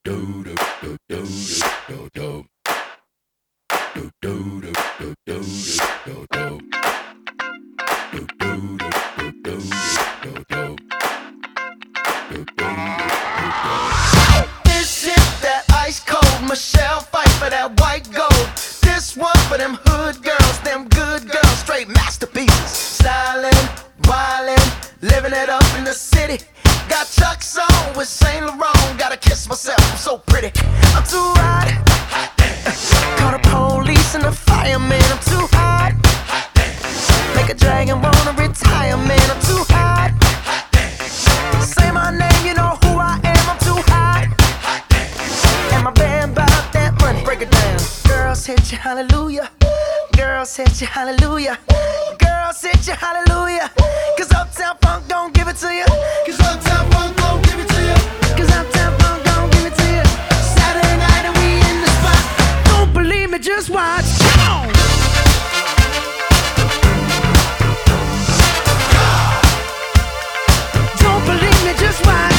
This is that ice cold Michelle fight for that white gold. This one for them hood girls, them good girls, straight masterpieces. Stylin', wildin', living it up in the city. Got Chuck's on with Saint Laurent. Gotta kiss myself, I'm so pretty. I'm too hot. Call the police and the fireman. I'm too hot. Make a dragon wanna retire, man. I'm too hot. Say my name, you know who I am. I'm too hot. And my band bout that money. Break it down. Girls hit you, hallelujah. Girls hit you, hallelujah. Girls hit you, hallelujah. Cause Uptown Funk don't give it to you. Cause Uptown Funk don't give it to you. Cause Uptown Funk don't give it to you. Saturday night and we in the spot. Don't believe me, just watch. Come on. Don't believe me, just watch.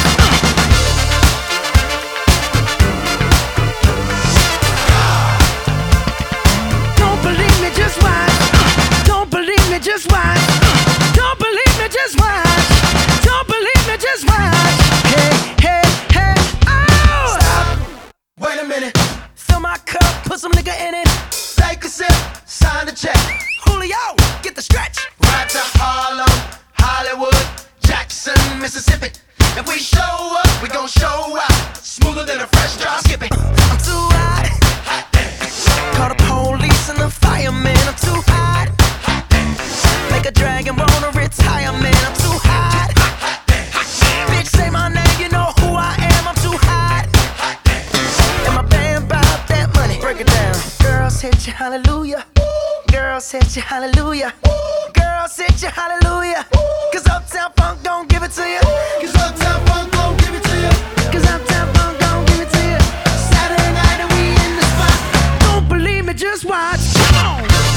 Don't believe me, just watch. Don't believe me, just watch. Don't believe me, just watch. Don't believe me, just watch. Hey, hey, hey, oh! Stop. Wait a minute. Fill my cup, put some nigga in it. Take a sip, sign the check. Julio, get the stretch. Ride to Harlem, Hollywood, Jackson, Mississippi. If we show up, we gon' show out. Smoother than a fresh drop. Skip it. I'm too hot. Call the police and the fireman. I'm too hot. Make a dragon wanna retire, man. I'm too hot. Bitch, say my name, you know who I am. I'm too hot. And my band bout that money. Break it down. Girls hit you, hallelujah. Girls hit you, hallelujah. Girls hit you, hallelujah. Cause Uptown Funk don't give it to you. Cause Uptown Funk don't give it to you. Cause Uptown Funk don't give it to you. Saturday night and we in the spot. Don't believe me, just watch. Come on.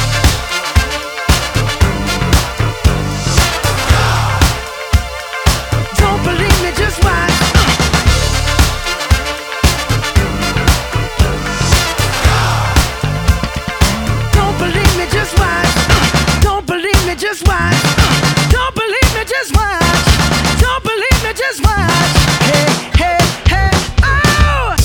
Don't believe me, just watch. Don't believe me, just watch. Don't believe me, just watch. Don't believe me, just watch. Don't believe me, just watch. Hey, hey, hey, oh!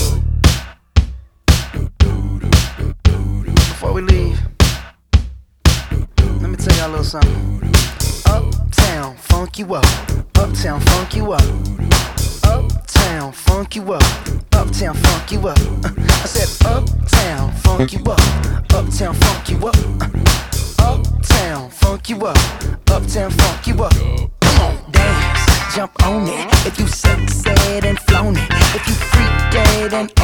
Before we leave, let me tell y'all a little something. Uptown, funk you up. Uptown, funk you up. Uptown, funk you up. Uptown, funk you up. I said uptown, funk you up. Uptown, funk you up. Uptown, funk you up. Uptown, funk you up. Come on, dance, jump on it. If you sexed and flown it. If you freaked dead and